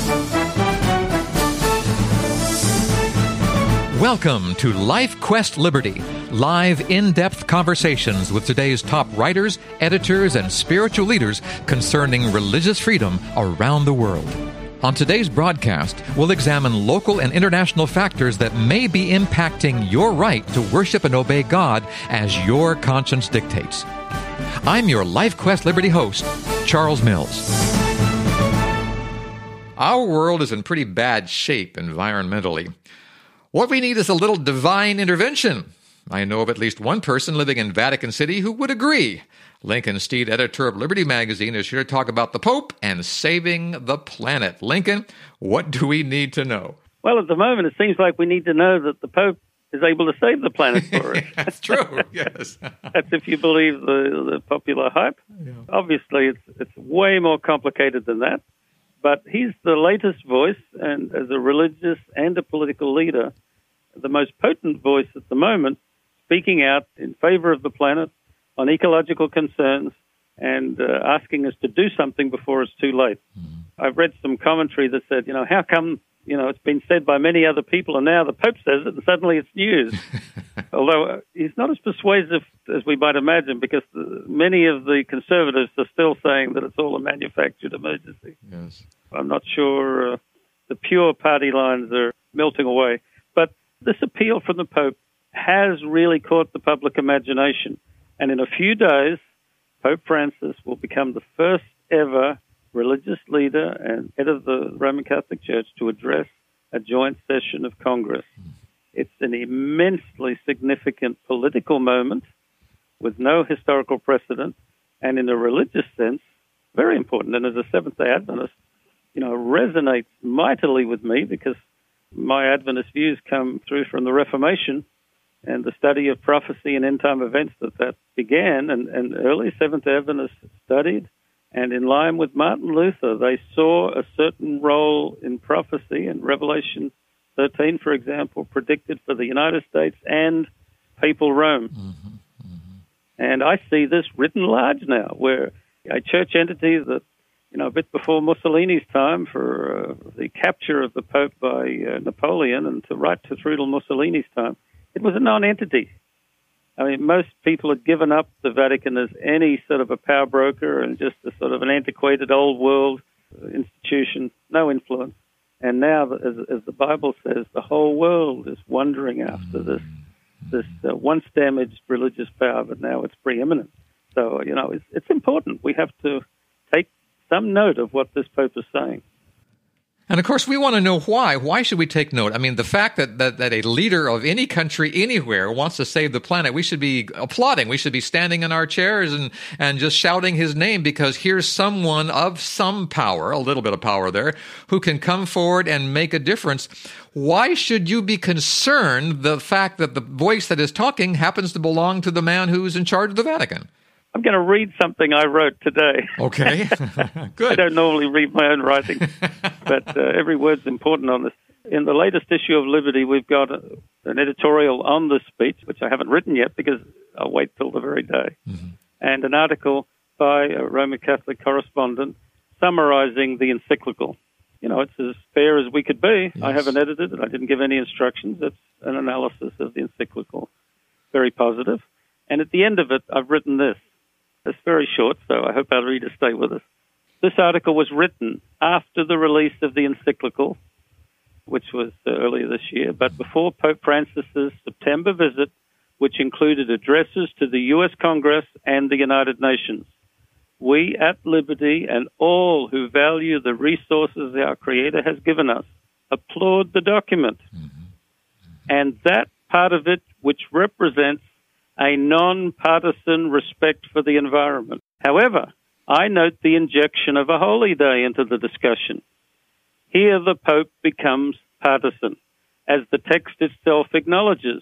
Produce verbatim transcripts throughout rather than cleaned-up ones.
Welcome to Life Quest Liberty, live in-depth conversations with today's top writers, editors, and spiritual leaders concerning religious freedom around the world. On today's broadcast, we'll examine local and international factors that may be impacting your right to worship and obey God as your conscience dictates. I'm your Life Quest Liberty host, Charles Mills. Our world is in pretty bad shape environmentally. What we need is a little divine intervention. I know of at least one person living in Vatican City who would agree. Lincoln Steed, editor of Liberty Magazine, is here to talk about the Pope and saving the planet. Lincoln, what do we need to know? Well, at the moment, it seems like we need to know that the Pope is able to save the planet for us. That's true, yes. That's if you believe the, the popular hype. Yeah. Obviously, it's it's way more complicated than that. But he's the latest voice, and as a religious and a political leader, the most potent voice at the moment, speaking out in favor of the planet on ecological concerns and uh, asking us to do something before it's too late. Mm-hmm. I've read some commentary that said, you know, how come, you know, it's been said by many other people and now the Pope says it and suddenly it's news. Although uh, he's not as persuasive as we might imagine, because the, many of the conservatives are still saying that it's all a manufactured emergency. Yes. I'm not sure uh, the pure party lines are melting away. But this appeal from the Pope has really caught the public imagination. And in a few days, Pope Francis will become the first ever religious leader and head of the Roman Catholic Church to address a joint session of Congress. It's an immensely significant political moment with no historical precedent, and in a religious sense, very important. And as a Seventh-day Adventist, you know, resonates mightily with me, because my Adventist views come through from the Reformation and the study of prophecy and end-time events that that began, and, and early Seventh-day Adventists studied. And in line with Martin Luther, they saw a certain role in prophecy, and Revelation thirteen, for example, predicted for the United States and papal Rome. Mm-hmm, mm-hmm. And I see this written large now, where a church entity that, you know, a bit before Mussolini's time, for uh, the capture of the Pope by uh, Napoleon, and to right to through to Mussolini's time, it was a non-entity. I mean, most people had given up the Vatican as any sort of a power broker and just a sort of an antiquated old world institution, no influence. And now, as, as the Bible says, the whole world is wondering after this this uh, once damaged religious power, but now it's preeminent. So, you know, it's, it's important. We have to take some note of what this Pope is saying. And, of course, we want to know why. Why should we take note? I mean, the fact that, that, that a leader of any country anywhere wants to save the planet, we should be applauding. We should be standing in our chairs and, and just shouting his name, because here's someone of some power, a little bit of power there, who can come forward and make a difference. Why should you be concerned the fact that the voice that is talking happens to belong to the man who's in charge of the Vatican? I'm going to read something I wrote today. Okay, good. I don't normally read my own writing, but uh, every word's important on this. In the latest issue of Liberty, we've got a, an editorial on this speech, which I haven't written yet because I'll wait till the very day, mm-hmm. and an article by a Roman Catholic correspondent summarizing the encyclical. You know, it's as fair as we could be. Yes. I haven't edited it. I didn't give any instructions. It's an analysis of the encyclical, very positive. And at the end of it, I've written this. It's very short, so I hope our readers stay with us. This article was written after the release of the encyclical, which was uh, earlier this year, but before Pope Francis's September visit, which included addresses to the U S Congress and the United Nations. We at Liberty, and all who value the resources our Creator has given us, applaud the document. Mm-hmm. Mm-hmm. And that part of it which represents a non-partisan respect for the environment. However, I note the injection of a holy day into the discussion. Here the Pope becomes partisan, as the text itself acknowledges.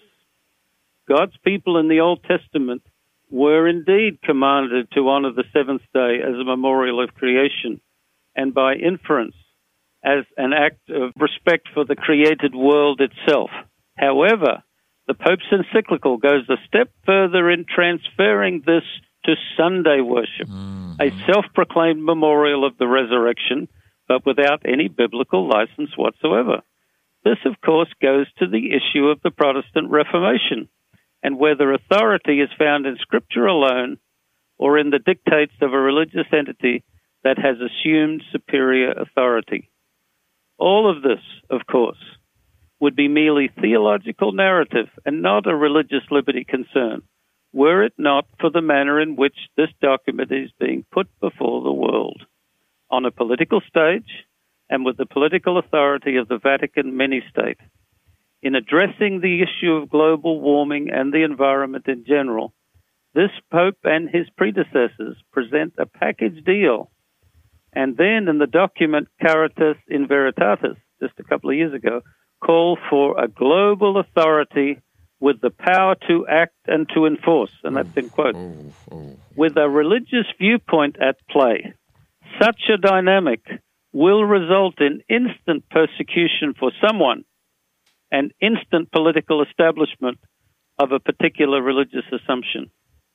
God's people in the Old Testament were indeed commanded to honor the seventh day as a memorial of creation, and by inference, as an act of respect for the created world itself. However, the Pope's encyclical goes a step further in transferring this to Sunday worship, mm-hmm. a self-proclaimed memorial of the resurrection, but without any biblical license whatsoever. This, of course, goes to the issue of the Protestant Reformation and whether authority is found in Scripture alone or in the dictates of a religious entity that has assumed superior authority. All of this, of course, would be merely theological narrative and not a religious liberty concern, were it not for the manner in which this document is being put before the world, on a political stage and with the political authority of the Vatican mini-state. In addressing the issue of global warming and the environment in general, this Pope and his predecessors present a package deal. And then in the document Caritas in Veritatis, just a couple of years ago, call for a global authority with the power to act and to enforce, and that's in quotes, oh, oh. with a religious viewpoint at play. Such a dynamic will result in instant persecution for someone and instant political establishment of a particular religious assumption.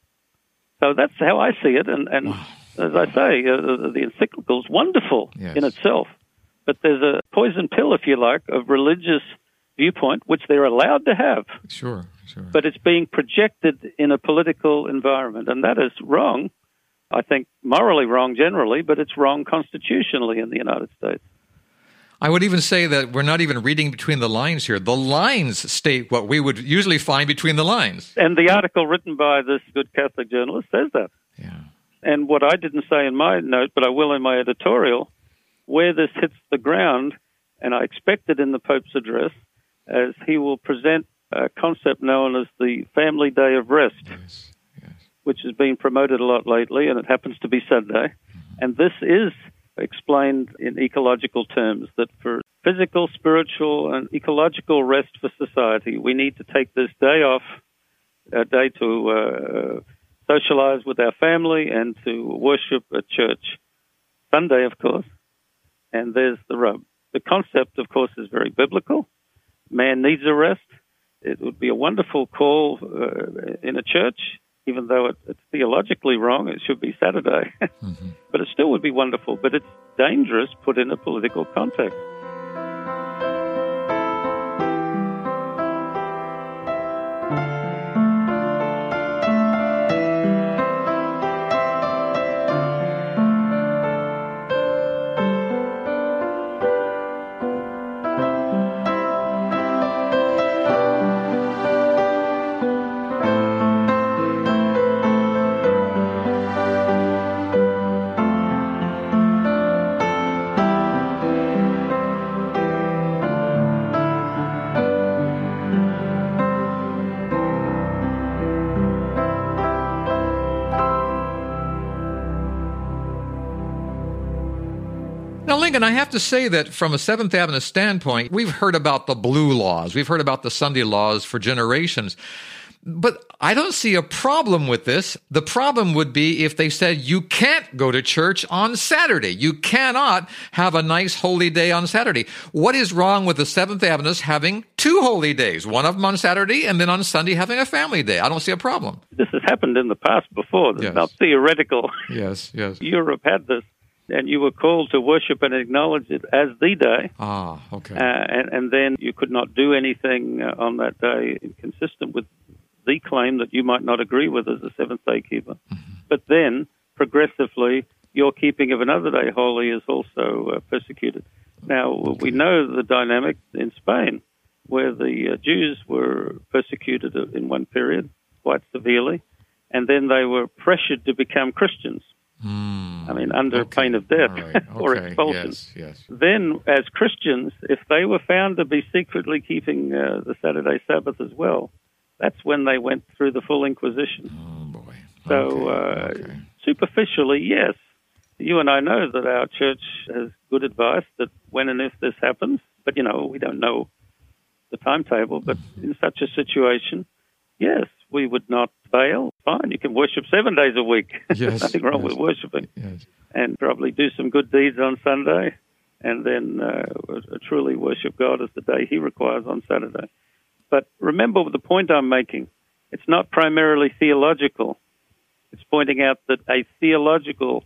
So that's how I see it, and, and wow. as I say, uh, the encyclical is wonderful yes. in itself, but there's a poison pill, if you like, of religious viewpoint, which they're allowed to have. Sure, sure. But it's being projected in a political environment, and that is wrong. I think morally wrong generally, but it's wrong constitutionally in the United States. I would even say that we're not even reading between the lines here. The lines state what we would usually find between the lines. And the article written by this good Catholic journalist says that. Yeah. And what I didn't say in my note, but I will in my editorial, where this hits the ground, and I expect it in the Pope's address, as he will present a concept known as the Family Day of Rest, yes, yes. which has been promoted a lot lately, and it happens to be Sunday. Mm-hmm. And this is explained in ecological terms, that for physical, spiritual, and ecological rest for society, we need to take this day off, a day to uh, socialize with our family and to worship at church. Sunday, of course, and there's the rub. The concept, of course, is very biblical. Man needs a rest. It would be a wonderful call uh, in a church, even though it, it's theologically wrong. It should be Saturday. mm-hmm. But it still would be wonderful. But it's dangerous put in a political context. Now, Lincoln, I have to say that from a Seventh Adventist standpoint, we've heard about the blue laws. We've heard about the Sunday laws for generations. But I don't see a problem with this. The problem would be if they said you can't go to church on Saturday. You cannot have a nice holy day on Saturday. What is wrong with the Seventh Adventists having two holy days, one of them on Saturday and then on Sunday having a family day? I don't see a problem. This has happened in the past before. It's yes. not theoretical. Yes, yes. Europe had this. And you were called to worship and acknowledge it as the day. Ah, okay. Uh, and, and then you could not do anything uh, on that day consistent with the claim that you might not agree with as a seventh-day keeper. Mm-hmm. But then, progressively, your keeping of another day holy is also uh, persecuted. Now, okay. we know the dynamic in Spain, where the uh, Jews were persecuted in one period quite severely, and then they were pressured to become Christians. Mm, I mean, under okay. pain of death right. okay. or expulsion. Yes, yes. Then, as Christians, if they were found to be secretly keeping uh, the Saturday Sabbath as well, that's when they went through the full Inquisition. Oh, boy. So, okay. Uh, okay. superficially, yes. You and I know that our church has good advice that when and if this happens, but, you know, we don't know the timetable, but in such a situation, yes, we would not fail. Fine, you can worship seven days a week. Yes, There's nothing wrong yes, with worshiping. Yes. And probably do some good deeds on Sunday, and then uh, truly worship God as the day He requires on Saturday. But remember the point I'm making. It's not primarily theological. It's pointing out that a theological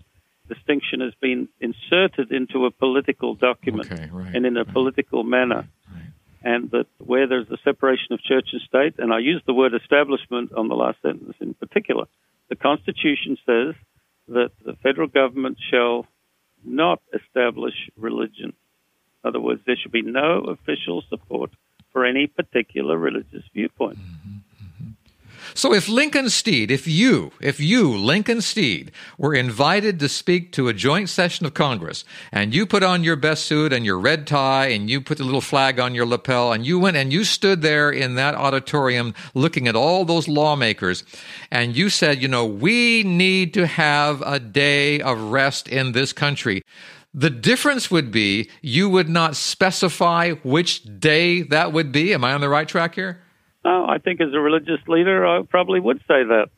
distinction has been inserted into a political document okay, right, and in a right, political manner. Right. And that where there's a separation of church and state, and I use the word establishment on the last sentence in particular, the Constitution says that the federal government shall not establish religion. In other words, there should be no official support for any particular religious viewpoint. Mm-hmm. So if Lincoln Steed, if you, if you, Lincoln Steed, were invited to speak to a joint session of Congress, and you put on your best suit and your red tie, and you put the little flag on your lapel, and you went and you stood there in that auditorium looking at all those lawmakers, and you said, you know, we need to have a day of rest in this country. The difference would be you would not specify which day that would be. Am I on the right track here? Oh, I think as a religious leader, I probably would say that.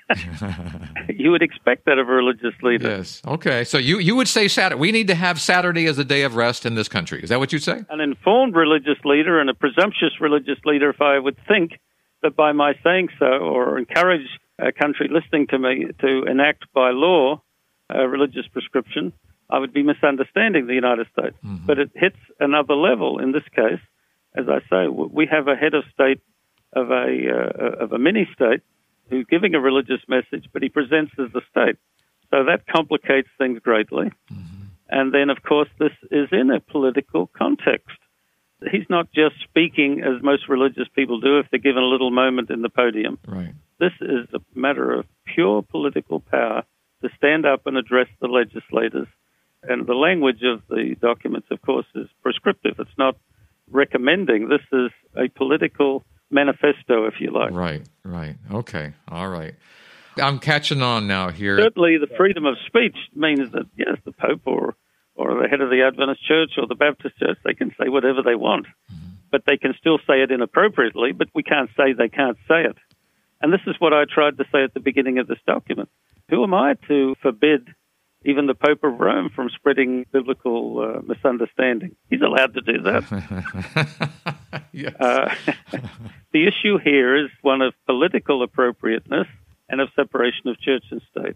You would expect that of a religious leader. Yes. Okay. So you, you would say Saturday. We need to have Saturday as a day of rest in this country. Is that what you'd say? An informed religious leader and a presumptuous religious leader, if I would think that by my saying so or encourage a country listening to me to enact by law a religious prescription, I would be misunderstanding the United States. Mm-hmm. But it hits another level in this case. As I say, we have a head of state of a uh, of a mini-state who's giving a religious message, but he presents as the state. So that complicates things greatly. Mm-hmm. And then, of course, this is in a political context. He's not just speaking as most religious people do if they're given a little moment in the podium. Right. This is a matter of pure political power to stand up and address the legislators. And the language of the documents, of course, is prescriptive. It's not recommending. This is a political manifesto, if you like. Right, right. Okay, all right. I'm catching on now here. Certainly the freedom of speech means that, yes, the Pope or, or the head of the Adventist Church or the Baptist Church, they can say whatever they want, mm-hmm. but they can still say it inappropriately, but we can't say they can't say it. And this is what I tried to say at the beginning of this document. Who am I to forbid even the Pope of Rome from spreading biblical uh, misunderstanding? He's allowed to do that. Yes. uh, the issue here is one of political appropriateness and of separation of church and state.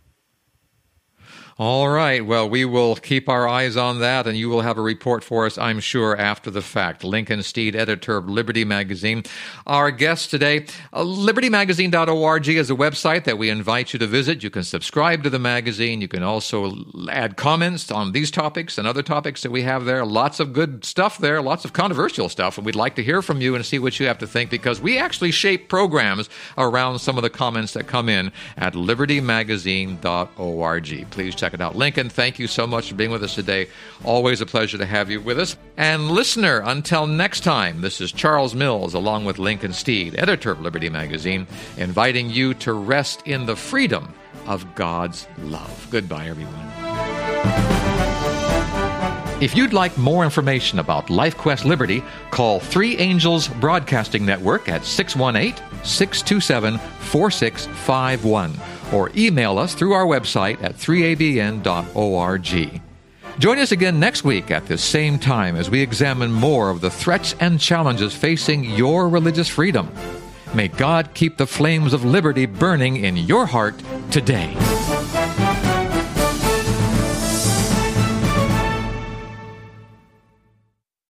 All right. Well, we will keep our eyes on that, and you will have a report for us, I'm sure, after the fact. Lincoln Steed, editor of Liberty Magazine. Our guest today, uh, liberty magazine dot org is a website that we invite you to visit. You can subscribe to the magazine. You can also add comments on these topics and other topics that we have there. Lots of good stuff there, lots of controversial stuff, and we'd like to hear from you and see what you have to think, because we actually shape programs around some of the comments that come in at liberty magazine dot org. Please check it out. Lincoln, thank you so much for being with us today. Always a pleasure to have you with us. And listener, until next time, this is Charles Mills along with Lincoln Steed, editor of Liberty Magazine, inviting you to rest in the freedom of God's love. Goodbye, everyone. If you'd like more information about LifeQuest Liberty, call Three Angels Broadcasting Network at six one eight, six two seven, four six five one or email us through our website at three a b n dot org. Join us again next week at this same time as we examine more of the threats and challenges facing your religious freedom. May God keep the flames of liberty burning in your heart today.